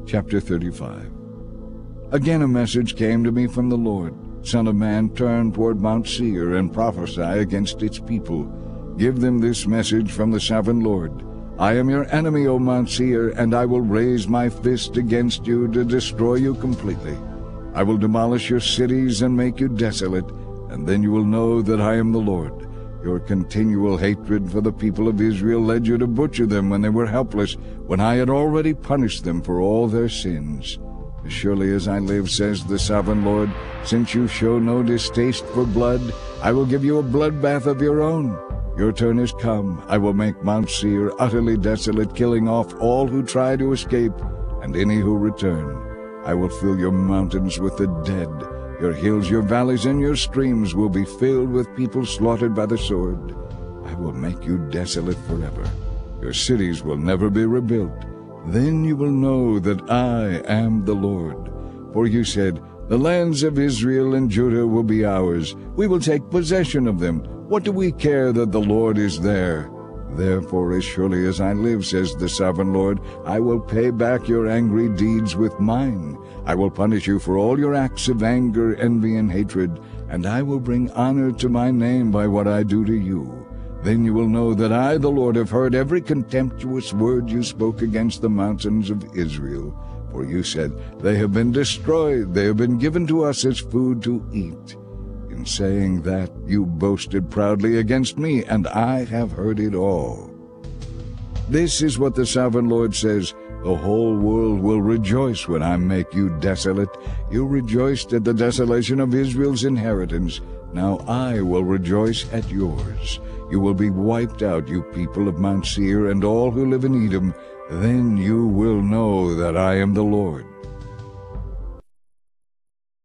Chapter 35. Again a message came to me from the Lord. Son of man, turn toward Mount Seir and prophesy against its people. Give them this message from the sovereign Lord. I am your enemy, O Mount Seir, and I will raise my fist against you to destroy you completely. I will demolish your cities and make you desolate, and then you will know that I am the Lord. Your continual hatred for the people of Israel led you to butcher them when they were helpless, when I had already punished them for all their sins. As surely as I live, says the sovereign Lord, since you show no distaste for blood, I will give you a bloodbath of your own. Your turn has come. I will make Mount Seir utterly desolate, killing off all who try to escape, and any who return. I will fill your mountains with the dead. Your hills, your valleys, and your streams will be filled with people slaughtered by the sword. I will make you desolate forever. Your cities will never be rebuilt. Then you will know that I am the Lord. For you said, the lands of Israel and Judah will be ours. We will take possession of them. What do we care that the Lord is there? Therefore, as surely as I live, says the sovereign Lord, I will pay back your angry deeds with mine. I will punish you for all your acts of anger, envy, and hatred, and I will bring honor to my name by what I do to you. Then you will know that I, the Lord, have heard every contemptuous word you spoke against the mountains of Israel. For you said, they have been destroyed, they have been given to us as food to eat. In saying that, you boasted proudly against me, and I have heard it all. This is what the sovereign Lord says, the whole world will rejoice when I make you desolate. You rejoiced at the desolation of Israel's inheritance. Now I will rejoice at yours. You will be wiped out, you people of Mount Seir, and all who live in Edom. Then you will know that I am the Lord.